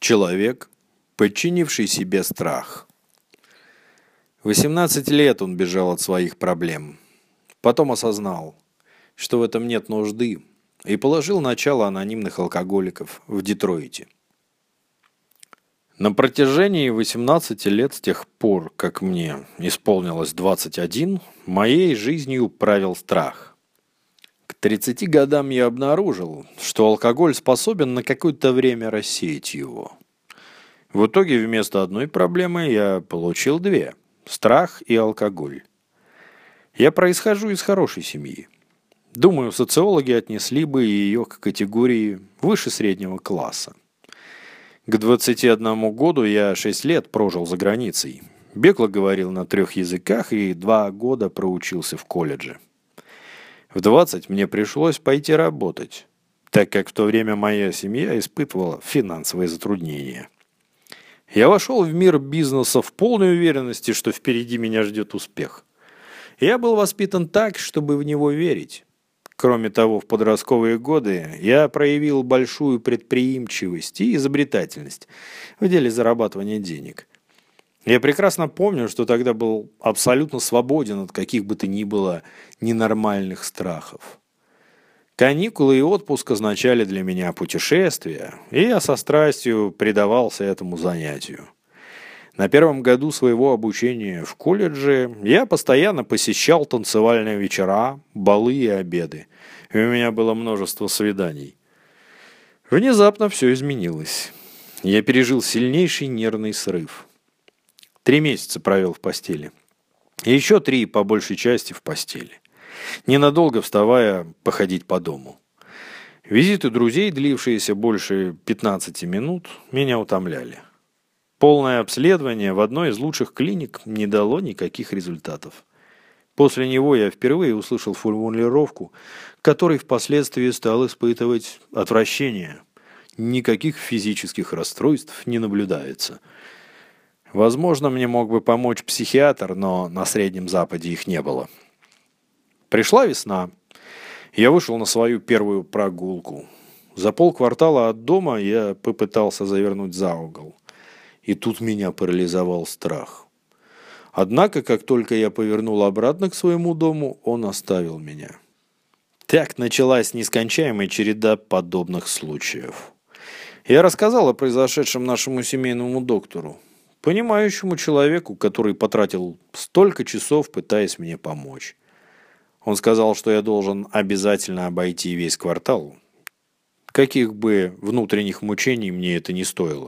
Человек, подчинивший себе страх. 18 лет он бежал от своих проблем. Потом осознал, что в этом нет нужды, и положил начало анонимных алкоголиков в Детройте. На протяжении 18 лет с тех пор, как мне исполнилось 21, моей жизнью правил страх. К 30 годам я обнаружил, что алкоголь способен на какое-то время рассеять его. В итоге вместо одной проблемы я получил две – страх и алкоголь. Я происхожу из хорошей семьи. Думаю, социологи отнесли бы ее к категории выше среднего класса. К 21 году я 6 лет прожил за границей. Бегло говорил на 3 языках и 2 года проучился в колледже. В 20 мне пришлось пойти работать, так как в то время моя семья испытывала финансовые затруднения. Я вошел в мир бизнеса в полной уверенности, что впереди меня ждет успех. Я был воспитан так, чтобы в него верить. Кроме того, в подростковые годы я проявил большую предприимчивость и изобретательность в деле зарабатывания денег. Я прекрасно помню, что тогда был абсолютно свободен от каких бы то ни было ненормальных страхов. Каникулы и отпуск означали для меня путешествия, и я со страстью предавался этому занятию. На первом году своего обучения в колледже я постоянно посещал танцевальные вечера, балы и обеды, и у меня было множество свиданий. Внезапно все изменилось. Я пережил сильнейший нервный срыв. 3 месяца провел в постели. И еще 3, по большей части, в постели. Ненадолго вставая, походить по дому. Визиты друзей, длившиеся больше 15 минут, меня утомляли. Полное обследование в одной из лучших клиник не дало никаких результатов. После него я впервые услышал формулировку, которой впоследствии стал испытывать отвращение. Никаких физических расстройств не наблюдается. Возможно, мне мог бы помочь психиатр, но на Среднем Западе их не было. Пришла весна. Я вышел на свою первую прогулку. За полквартала от дома я попытался завернуть за угол. И тут меня парализовал страх. Однако, как только я повернул обратно к своему дому, он оставил меня. Так началась нескончаемая череда подобных случаев. Я рассказал о произошедшем нашему семейному доктору, понимающему человеку, который потратил столько часов, пытаясь мне помочь. Он сказал, что я должен обязательно обойти весь квартал, каких бы внутренних мучений мне это не стоило.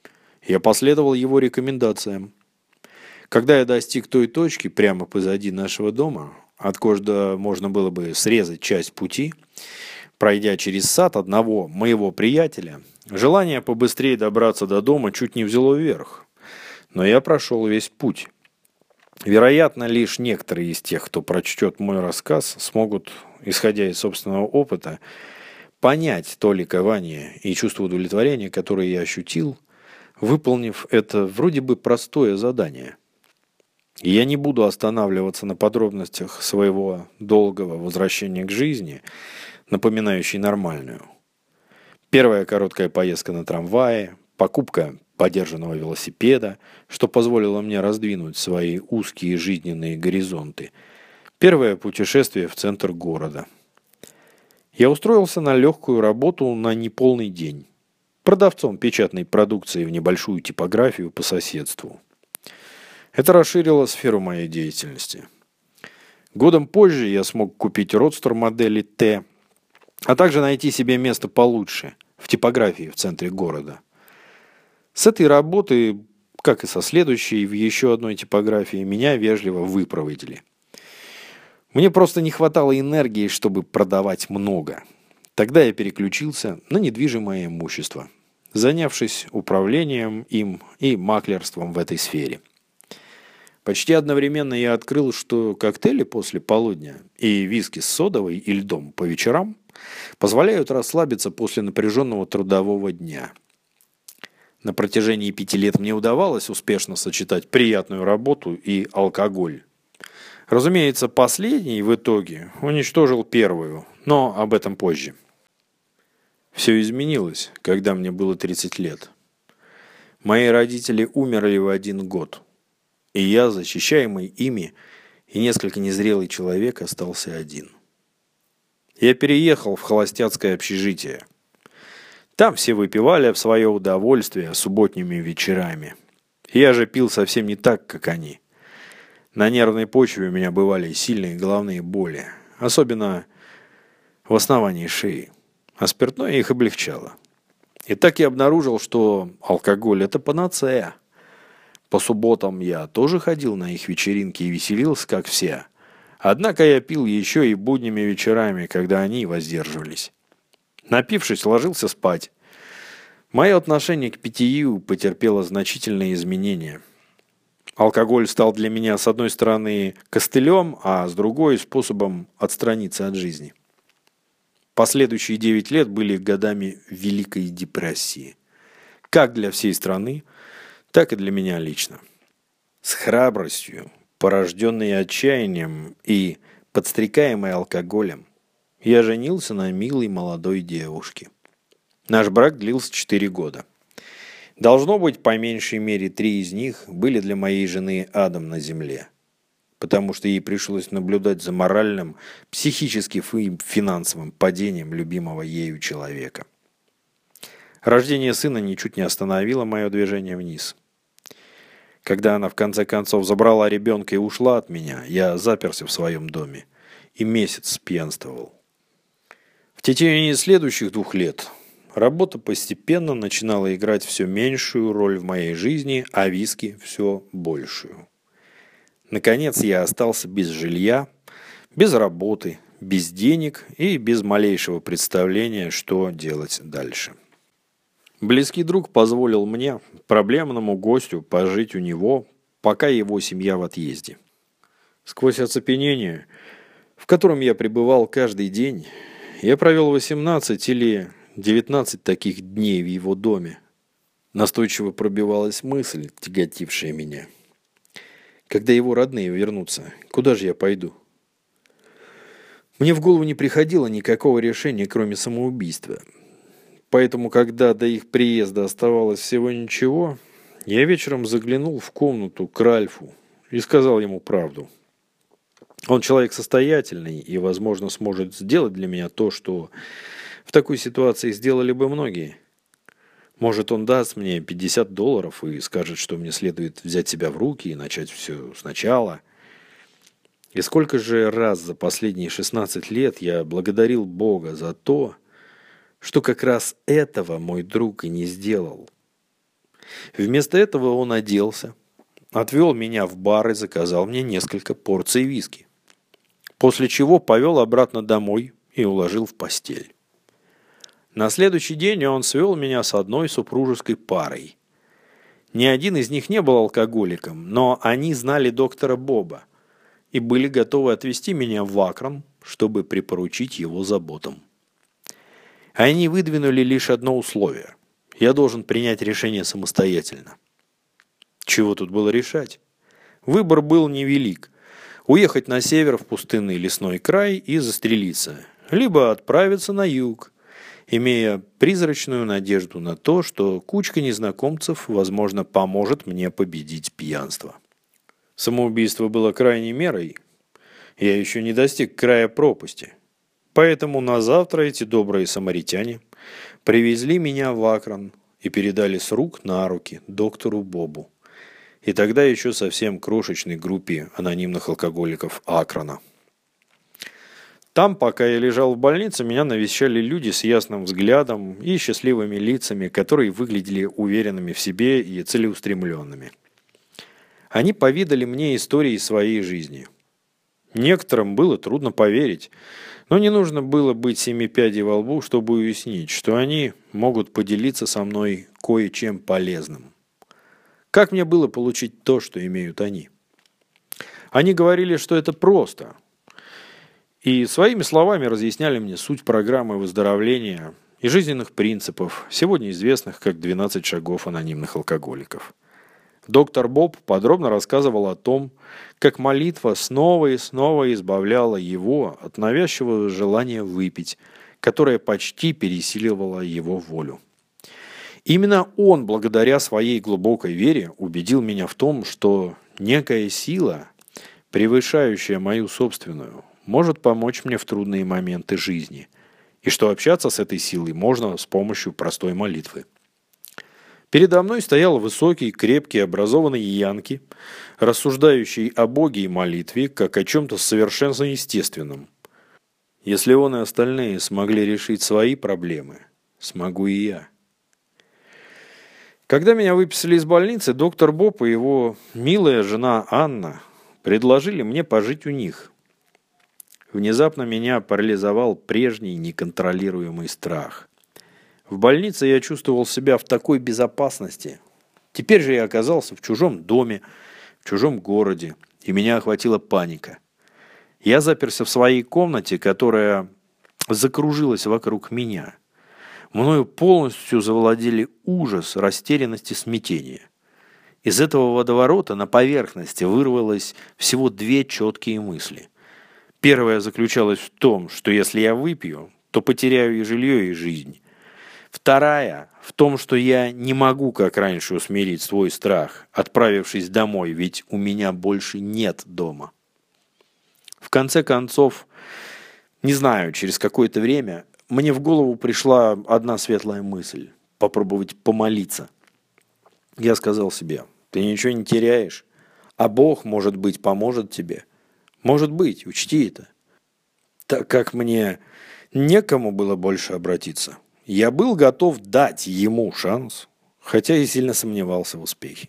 Я последовал его рекомендациям. Когда я достиг той точки прямо позади нашего дома, откуда можно было бы срезать часть пути, пройдя через сад одного моего приятеля, желание побыстрее добраться до дома чуть не взяло вверх. Но я прошел весь путь. Вероятно, лишь некоторые из тех, кто прочтет мой рассказ, смогут, исходя из собственного опыта, понять то ликование и чувство удовлетворения, которое я ощутил, выполнив это вроде бы простое задание. И я не буду останавливаться на подробностях своего долгого возвращения к жизни, напоминающей нормальную. Первая короткая поездка на трамвае, покупка подержанного велосипеда, что позволило мне раздвинуть свои узкие жизненные горизонты. Первое путешествие в центр города. Я устроился на легкую работу на неполный день. Продавцом печатной продукции в небольшую типографию по соседству. Это расширило сферу моей деятельности. Годом позже я смог купить родстер модели Т, а также найти себе место получше в типографии в центре города. С этой работы, как и со следующей в еще одной типографии, меня вежливо выпроводили. Мне просто не хватало энергии, чтобы продавать много. Тогда я переключился на недвижимое имущество, занявшись управлением им и маклерством в этой сфере. Почти одновременно я открыл, что коктейли после полудня и виски с содовой и льдом по вечерам позволяют расслабиться после напряженного трудового дня. На протяжении 5 лет мне удавалось успешно сочетать приятную работу и алкоголь. Разумеется, последний в итоге уничтожил первую, но об этом позже. Все изменилось, когда мне было 30 лет. Мои родители умерли в 1 год, и я, защищаемый ими, и несколько незрелый человек, остался один. Я переехал в холостяцкое общежитие. Там все выпивали в свое удовольствие субботними вечерами. Я же пил совсем не так, как они. На нервной почве у меня бывали сильные головные боли, особенно в основании шеи, а спиртное их облегчало. И так я обнаружил, что алкоголь – это панацея. По субботам я тоже ходил на их вечеринки и веселился, как все. Однако я пил еще и будними вечерами, когда они воздерживались. Напившись, ложился спать. Мое отношение к питью потерпело значительные изменения. Алкоголь стал для меня, с одной стороны, костылем, а с другой – способом отстраниться от жизни. Последующие 9 лет были годами Великой депрессии. Как для всей страны, так и для меня лично. С храбростью, порожденной отчаянием и подстрекаемой алкоголем, я женился на милой молодой девушке. Наш брак длился 4 года. Должно быть, по меньшей мере 3 из них были для моей жены адом на земле, потому что ей пришлось наблюдать за моральным, психическим и финансовым падением любимого ею человека. Рождение сына ничуть не остановило мое движение вниз. Когда она в конце концов забрала ребенка и ушла от меня, я заперся в своем доме и месяц пьянствовал. В течение следующих 2 лет работа постепенно начинала играть все меньшую роль в моей жизни, а виски все большую. Наконец я остался без жилья, без работы, без денег и без малейшего представления, что делать дальше. Близкий друг позволил мне, проблемному гостю, пожить у него, пока его семья в отъезде. Сквозь оцепенение, в котором я пребывал каждый день, я провел 18 или 19 таких дней в его доме. Настойчиво пробивалась мысль, тяготившая меня. Когда его родные вернутся, куда же я пойду? Мне в голову не приходило никакого решения, кроме самоубийства. Поэтому, когда до их приезда оставалось всего ничего, я вечером заглянул в комнату к Ральфу и сказал ему правду. Он человек состоятельный и, возможно, сможет сделать для меня то, что в такой ситуации сделали бы многие. Может, он даст мне $50 и скажет, что мне следует взять себя в руки и начать все сначала. И сколько же раз за последние 16 лет я благодарил Бога за то, что как раз этого мой друг и не сделал. Вместо этого он оделся, отвел меня в бар и заказал мне несколько порций виски. После чего повел обратно домой и уложил в постель. На следующий день он свел меня с одной супружеской парой. Ни один из них не был алкоголиком, но они знали доктора Боба и были готовы отвезти меня в Акрон, чтобы припоручить его заботам. Они выдвинули лишь одно условие. Я должен принять решение самостоятельно. Чего тут было решать? Выбор был невелик. Уехать на север в пустынный лесной край и застрелиться, либо отправиться на юг, имея призрачную надежду на то, что кучка незнакомцев, возможно, поможет мне победить пьянство. Самоубийство было крайней мерой. Я еще не достиг края пропасти. Поэтому на завтра эти добрые самаритяне привезли меня в Акрон и передали с рук на руки доктору Бобу. И тогда еще совсем крошечной группе анонимных алкоголиков Акрона. Там, пока я лежал в больнице, меня навещали люди с ясным взглядом и счастливыми лицами, которые выглядели уверенными в себе и целеустремленными. Они поведали мне истории своей жизни. Некоторым было трудно поверить, но не нужно было быть 7 пядей во лбу, чтобы уяснить, что они могут поделиться со мной кое-чем полезным. Как мне было получить то, что имеют они? Они говорили, что это просто, и своими словами разъясняли мне суть программы выздоровления и жизненных принципов, сегодня известных как 12 шагов анонимных алкоголиков. Доктор Боб подробно рассказывал о том, как молитва снова и снова избавляла его от навязчивого желания выпить, которое почти пересиливало его волю. Именно он, благодаря своей глубокой вере, убедил меня в том, что некая сила, превышающая мою собственную, может помочь мне в трудные моменты жизни, и что общаться с этой силой можно с помощью простой молитвы. Передо мной стоял высокий, крепкий, образованный янки, рассуждающий о Боге и молитве, как о чем-то совершенно естественном. Если он и остальные смогли решить свои проблемы, смогу и я. Когда меня выписали из больницы, доктор Боб и его милая жена Анна предложили мне пожить у них. Внезапно меня парализовал прежний неконтролируемый страх. В больнице я чувствовал себя в такой безопасности. Теперь же я оказался в чужом доме, в чужом городе, и меня охватила паника. Я заперся в своей комнате, которая закружилась вокруг меня. Мною полностью завладели ужас, растерянность и смятение. Из этого водоворота на поверхности вырвалось всего две четкие мысли. Первая заключалась в том, что если я выпью, то потеряю и жилье, и жизнь. Вторая в том, что я не могу, как раньше, усмирить свой страх, отправившись домой, ведь у меня больше нет дома. В конце концов, не знаю, через какое-то время мне в голову пришла одна светлая мысль – попробовать помолиться. Я сказал себе: ты ничего не теряешь, а Бог, может быть, поможет тебе. Может быть, учти это. Так как мне некому было больше обратиться, я был готов дать ему шанс, хотя и сильно сомневался в успехе.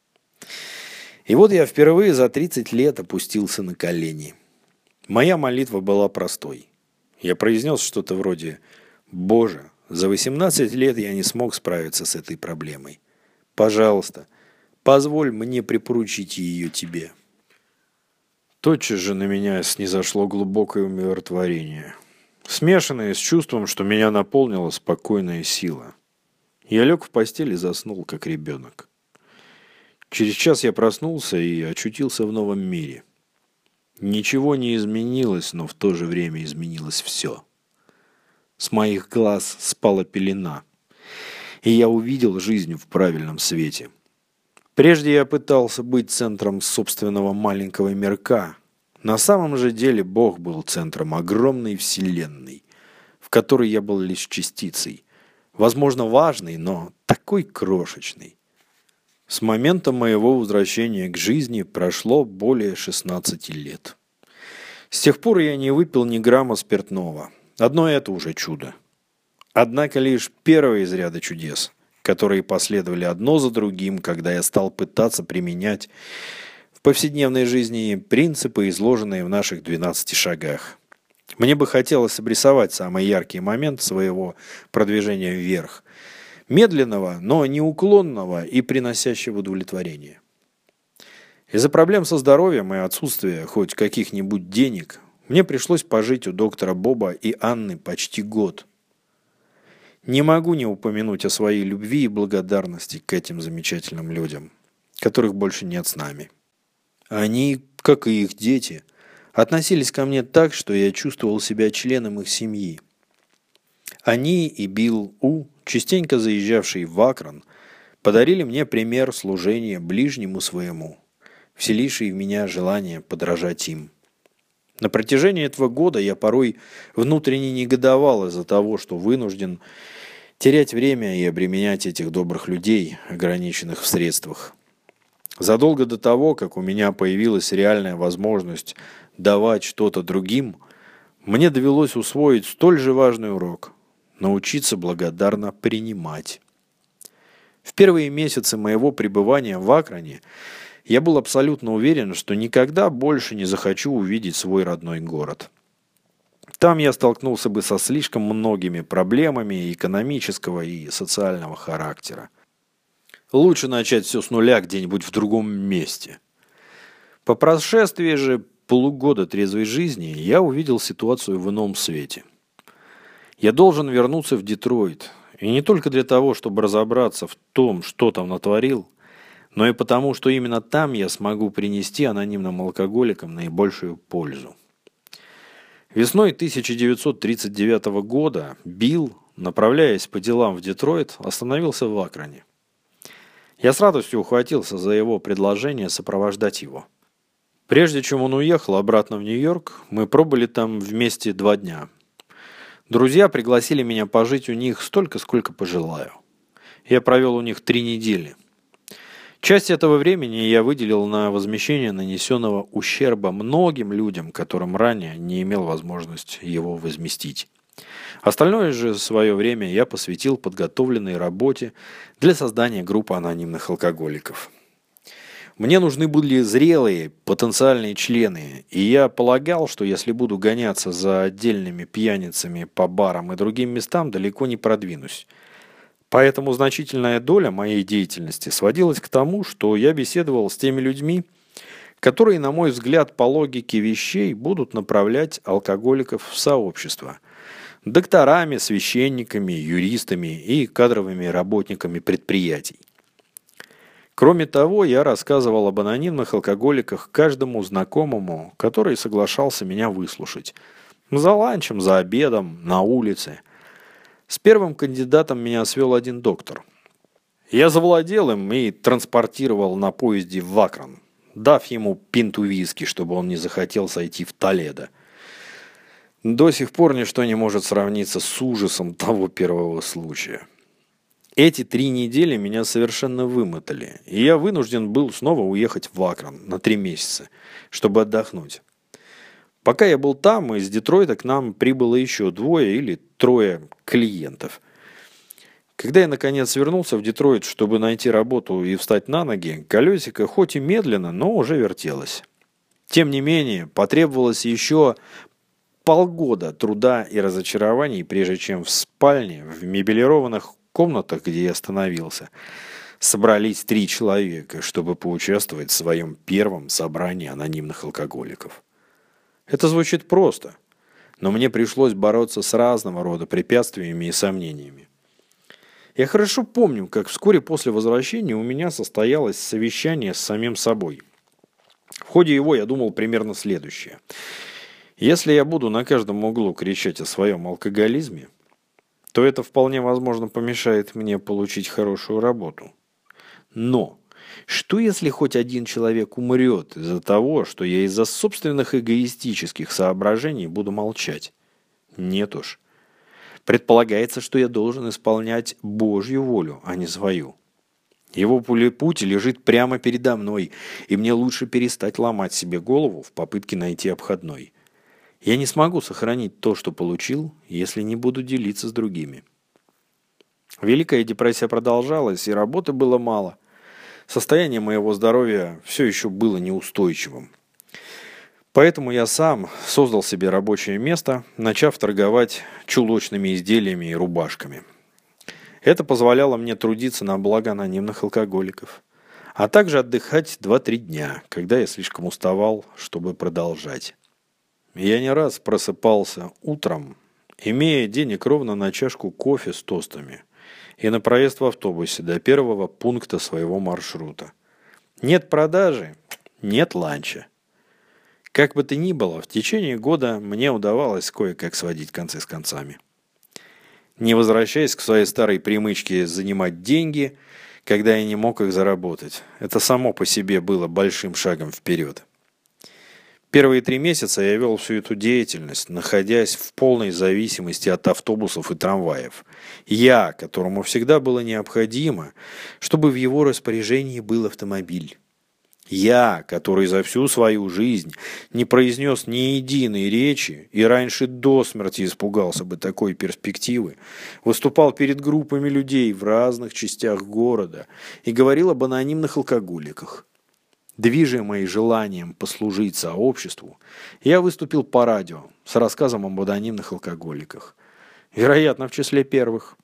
И вот я впервые за 30 лет опустился на колени. Моя молитва была простой. Я произнес что-то вроде: «Боже, за 18 лет я не смог справиться с этой проблемой. Пожалуйста, позволь мне припоручить ее тебе». Тотчас же на меня снизошло глубокое умиротворение, смешанное с чувством, что меня наполнила спокойная сила. Я лег в постель и заснул, как ребенок. Через час я проснулся и очутился в новом мире. Ничего не изменилось, но в то же время изменилось все. С моих глаз спала пелена, и я увидел жизнь в правильном свете. Прежде я пытался быть центром собственного маленького мирка. На самом же деле Бог был центром огромной вселенной, в которой я был лишь частицей. Возможно, важной, но такой крошечной. С момента моего возвращения к жизни прошло более 16 лет. С тех пор я не выпил ни грамма спиртного. Одно это уже чудо. Однако лишь первое из ряда чудес, которые последовали одно за другим, когда я стал пытаться применять в повседневной жизни принципы, изложенные в наших 12 шагах. Мне бы хотелось обрисовать самый яркий момент своего продвижения вверх. Медленного, но неуклонного и приносящего удовлетворение. Из-за проблем со здоровьем и отсутствия хоть каких-нибудь денег мне пришлось пожить у доктора Боба и Анны почти год. Не могу не упомянуть о своей любви и благодарности к этим замечательным людям, которых больше нет с нами. Они, как и их дети, относились ко мне так, что я чувствовал себя членом их семьи. Они и Билл У, частенько заезжавший в Акрон, подарили мне пример служения ближнему своему, вселивший в меня желание подражать им. На протяжении этого года я порой внутренне негодовал из-за того, что вынужден терять время и обременять этих добрых людей, ограниченных в средствах. Задолго до того, как у меня появилась реальная возможность давать что-то другим, мне довелось усвоить столь же важный урок – научиться благодарно принимать. В первые месяцы моего пребывания в Акроне я был абсолютно уверен, что никогда больше не захочу увидеть свой родной город. Там я столкнулся бы со слишком многими проблемами экономического и социального характера. Лучше начать все с нуля где-нибудь в другом месте. По прошествии же полугода трезвой жизни я увидел ситуацию в ином свете. Я должен вернуться в Детройт, и не только для того, чтобы разобраться в том, что там натворил, но и потому, что именно там я смогу принести анонимным алкоголикам наибольшую пользу. Весной 1939 года Билл, направляясь по делам в Детройт, остановился в Акроне. Я с радостью ухватился за его предложение сопровождать его. Прежде чем он уехал обратно в Нью-Йорк, мы пробыли там вместе 2 дня. Друзья пригласили меня пожить у них столько, сколько пожелаю. Я провел у них 3 недели. Часть этого времени я выделил на возмещение нанесенного ущерба многим людям, которым ранее не имел возможности его возместить. Остальное же свое время я посвятил подготовленной работе для создания группы анонимных алкоголиков. Мне нужны были зрелые, потенциальные члены, и я полагал, что если буду гоняться за отдельными пьяницами по барам и другим местам, далеко не продвинусь. Поэтому значительная доля моей деятельности сводилась к тому, что я беседовал с теми людьми, которые, на мой взгляд, по логике вещей будут направлять алкоголиков в сообщество. Докторами, священниками, юристами и кадровыми работниками предприятий. Кроме того, я рассказывал об анонимных алкоголиках каждому знакомому, который соглашался меня выслушать. За ланчем, за обедом, на улице. С первым кандидатом меня свел один доктор. Я завладел им и транспортировал на поезде в Акрон, дав ему пинту виски, чтобы он не захотел сойти в Толедо. До сих пор ничто не может сравниться с ужасом того первого случая. Эти 3 недели меня совершенно вымотали, и я вынужден был снова уехать в Акрон на 3 месяца, чтобы отдохнуть. Пока я был там, из Детройта к нам прибыло еще 2 или 3 клиентов. Когда я наконец вернулся в Детройт, чтобы найти работу и встать на ноги, колесико хоть и медленно, но уже вертелось. Тем не менее, потребовалось еще полгода труда и разочарований, прежде чем в спальне, в мебелированных комнатах, где я остановился, собрались 3 человека, чтобы поучаствовать в своем первом собрании анонимных алкоголиков. Это звучит просто, но мне пришлось бороться с разного рода препятствиями и сомнениями. Я хорошо помню, как вскоре после возвращения у меня состоялось совещание с самим собой. В ходе его я думал примерно следующее. Если я буду на каждом углу кричать о своем алкоголизме, то это вполне возможно помешает мне получить хорошую работу. Но что если хоть один человек умрет из-за того, что я из-за собственных эгоистических соображений буду молчать? Нет уж. Предполагается, что я должен исполнять Божью волю, а не свою. Его путь лежит прямо передо мной, и мне лучше перестать ломать себе голову в попытке найти обходной. Я не смогу сохранить то, что получил, если не буду делиться с другими. Великая депрессия продолжалась, и работы было мало. Состояние моего здоровья все еще было неустойчивым. Поэтому я сам создал себе рабочее место, начав торговать чулочными изделиями и рубашками. Это позволяло мне трудиться на благо анонимных алкоголиков, а также отдыхать 2-3 дня, когда я слишком уставал, чтобы продолжать. Я не раз просыпался утром, имея денег ровно на чашку кофе с тостами и на проезд в автобусе до первого пункта своего маршрута. Нет продажи, нет ланча. Как бы то ни было, в течение года мне удавалось кое-как сводить концы с концами. Не возвращаясь к своей старой привычке занимать деньги, когда я не мог их заработать. Это само по себе было большим шагом вперед. Первые 3 месяца я вел всю эту деятельность, находясь в полной зависимости от автобусов и трамваев. Я, которому всегда было необходимо, чтобы в его распоряжении был автомобиль. Я, который за всю свою жизнь не произнес ни единой речи и раньше до смерти испугался бы такой перспективы, выступал перед группами людей в разных частях города и говорил об анонимных алкоголиках. Движимый желанием послужить сообществу, я выступил по радио с рассказом об анонимных алкоголиках. Вероятно, в числе первых.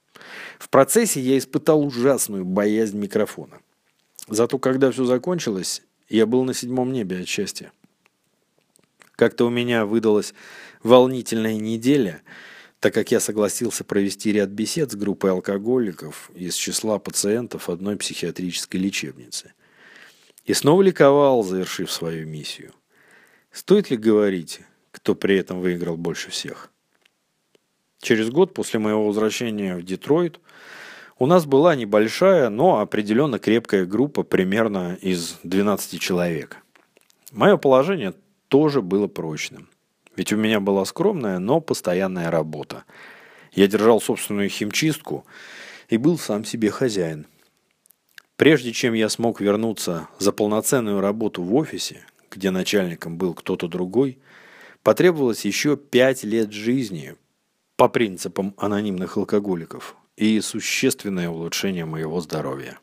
В процессе я испытал ужасную боязнь микрофона. Зато когда все закончилось, я был на 7-м небе от счастья. Как-то у меня выдалась волнительная неделя, так как я согласился провести ряд бесед с группой алкоголиков из числа пациентов одной психиатрической лечебницы. И снова ликовал, завершив свою миссию. Стоит ли говорить, кто при этом выиграл больше всех? Через год после моего возвращения в Детройт у нас была небольшая, но определенно крепкая группа примерно из 12 человек. Мое положение тоже было прочным. Ведь у меня была скромная, но постоянная работа. Я держал собственную химчистку и был сам себе хозяин. Прежде чем я смог вернуться за полноценную работу в офисе, где начальником был кто-то другой, потребовалось еще 5 лет жизни по принципам анонимных алкоголиков и существенное улучшение моего здоровья.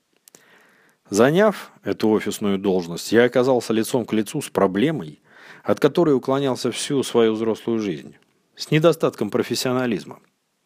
Заняв эту офисную должность, я оказался лицом к лицу с проблемой, от которой уклонялся всю свою взрослую жизнь, с недостатком профессионализма.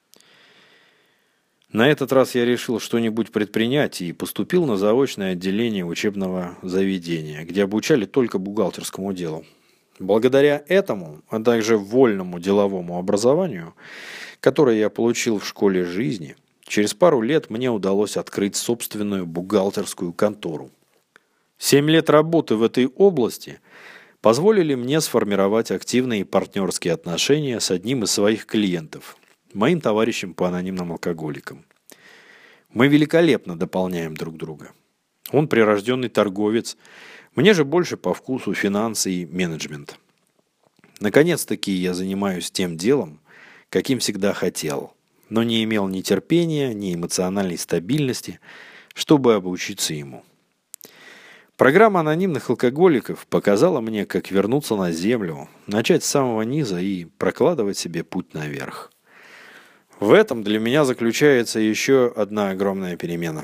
На этот раз я решил что-нибудь предпринять и поступил на заочное отделение учебного заведения, где обучали только бухгалтерскому делу. Благодаря этому, а также вольному деловому образованию, которое я получил в школе жизни, через пару лет мне удалось открыть собственную бухгалтерскую контору. 7 лет работы в этой области позволили мне сформировать активные партнерские отношения с одним из своих клиентов, моим товарищем по анонимным алкоголикам. Мы великолепно дополняем друг друга. Он прирожденный торговец, мне же больше по вкусу финансы и менеджмент. Наконец-таки я занимаюсь тем делом, каким всегда хотел, но не имел ни терпения, ни эмоциональной стабильности, чтобы обучиться ему. Программа анонимных алкоголиков показала мне, как вернуться на землю, начать с самого низа и прокладывать себе путь наверх. В этом для меня заключается еще одна огромная перемена.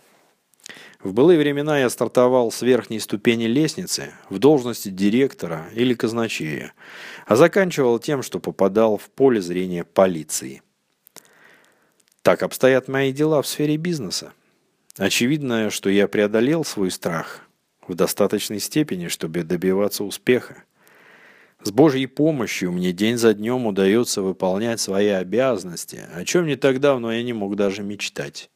В былые времена я стартовал с верхней ступени лестницы в должности директора или казначея, а заканчивал тем, что попадал в поле зрения полиции. Так обстоят мои дела в сфере бизнеса. Очевидно, что я преодолел свой страх в достаточной степени, чтобы добиваться успеха. С Божьей помощью мне день за днем удается выполнять свои обязанности, о чем не так давно я не мог даже мечтать.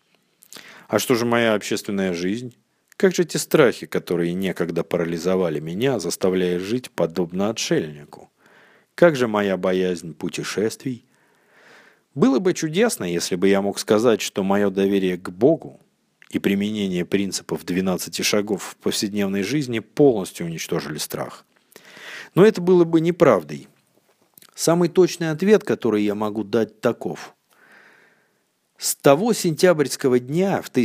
А что же моя общественная жизнь? Как же те страхи, которые некогда парализовали меня, заставляя жить подобно отшельнику? Как же моя боязнь путешествий? Было бы чудесно, если бы я мог сказать, что мое доверие к Богу и применение принципов 12 шагов в повседневной жизни полностью уничтожили страх. Но это было бы неправдой. Самый точный ответ, который я могу дать, таков. С того сентябрьского дня в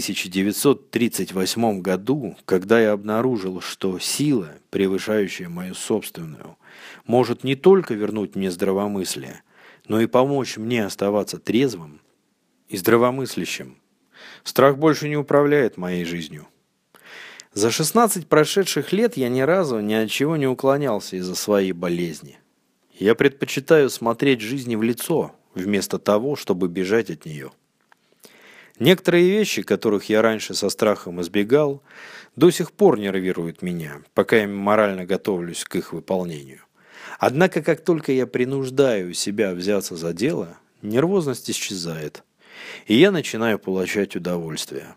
1938 году, когда я обнаружил, что сила, превышающая мою собственную, может не только вернуть мне здравомыслие, но и помочь мне оставаться трезвым и здравомыслящим, страх больше не управляет моей жизнью. За 16 прошедших лет я ни разу ни от чего не уклонялся из-за своей болезни. Я предпочитаю смотреть жизни в лицо, вместо того, чтобы бежать от нее. Некоторые вещи, которых я раньше со страхом избегал, до сих пор нервируют меня, пока я морально готовлюсь к их выполнению. Однако, как только я принуждаю себя взяться за дело, нервозность исчезает, и я начинаю получать удовольствие.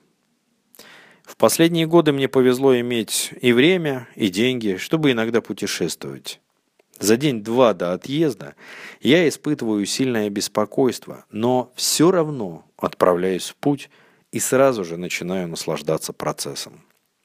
В последние годы мне повезло иметь и время, и деньги, чтобы иногда путешествовать. За день-два до отъезда я испытываю сильное беспокойство, но все равно отправляюсь в путь и сразу же начинаю наслаждаться процессом.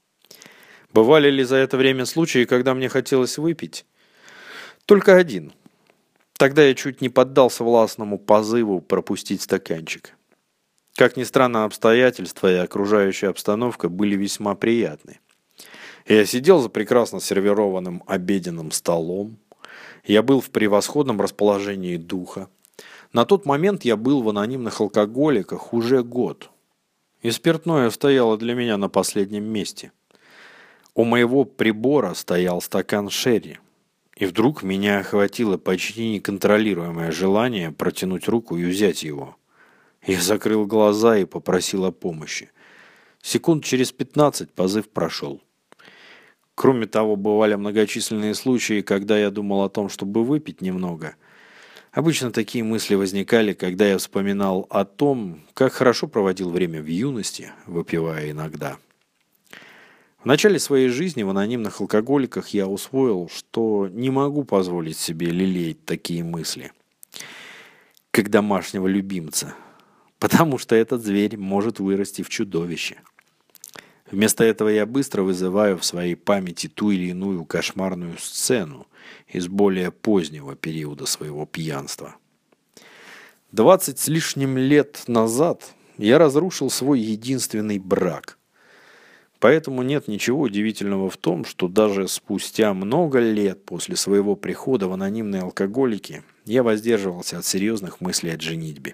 Бывали ли за это время случаи, когда мне хотелось выпить? Только один. Тогда я чуть не поддался властному позыву пропустить стаканчик. Как ни странно, обстоятельства и окружающая обстановка были весьма приятны. Я сидел за прекрасно сервированным обеденным столом. Я был в превосходном расположении духа. На тот момент я был в анонимных алкоголиках уже год. И спиртное стояло для меня на последнем месте. У моего прибора стоял стакан шерри. И вдруг меня охватило почти неконтролируемое желание протянуть руку и взять его. Я закрыл глаза и попросил о помощи. Секунд через 15 позыв прошел. Кроме того, бывали многочисленные случаи, когда я думал о том, чтобы выпить немного. Обычно такие мысли возникали, когда я вспоминал о том, как хорошо проводил время в юности, выпивая иногда. В начале своей жизни в анонимных алкоголиках я усвоил, что не могу позволить себе лелеять такие мысли. как домашнего любимца, потому что этот зверь может вырасти в чудовище. Вместо этого я быстро вызываю в своей памяти ту или иную кошмарную сцену из более позднего периода своего пьянства. 20 с лишним лет назад я разрушил свой единственный брак. Поэтому нет ничего удивительного в том, что даже спустя много лет после своего прихода в анонимные алкоголики я воздерживался от серьезных мыслей о женитьбе.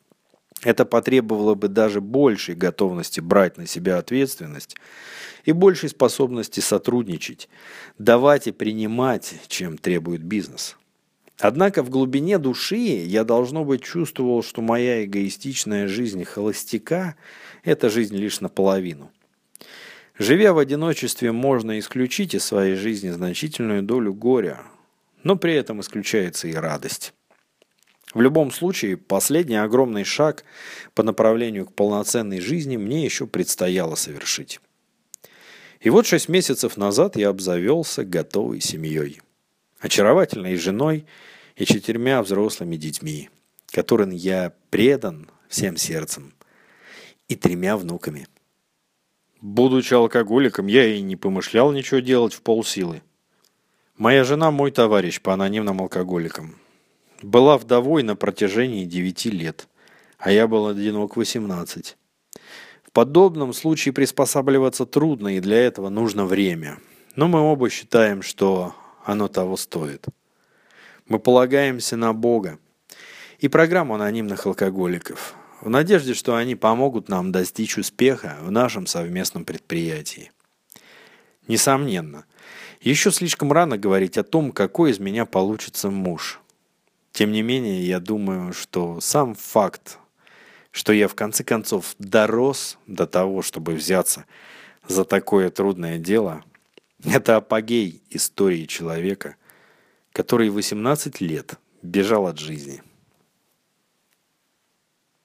Это потребовало бы даже большей готовности брать на себя ответственность и большей способности сотрудничать, давать и принимать, чем требует бизнес. Однако в глубине души я, должно быть, чувствовал, что моя эгоистичная жизнь холостяка – это жизнь лишь наполовину. Живя в одиночестве, можно исключить из своей жизни значительную долю горя, но при этом исключается и радость. В любом случае, последний огромный шаг по направлению к полноценной жизни мне еще предстояло совершить. И вот 6 месяцев назад я обзавелся готовой семьей, очаровательной женой и 4 взрослыми детьми, которым я предан всем сердцем, и 3 внуками. Будучи алкоголиком, я и не помышлял ничего делать в полсилы. Моя жена мой товарищ по анонимным алкоголикам. Была вдовой на протяжении 9 лет, а я был одинок 18. В подобном случае приспосабливаться трудно, и для этого нужно время. Но мы оба считаем, что оно того стоит. Мы полагаемся на Бога и программу анонимных алкоголиков, в надежде, что они помогут нам достичь успеха в нашем совместном предприятии. Несомненно, еще слишком рано говорить о том, какой из меня получится муж. Тем не менее, я думаю, что сам факт, что я в конце концов дорос до того, чтобы взяться за такое трудное дело, это апогей истории человека, который 18 лет бежал от жизни.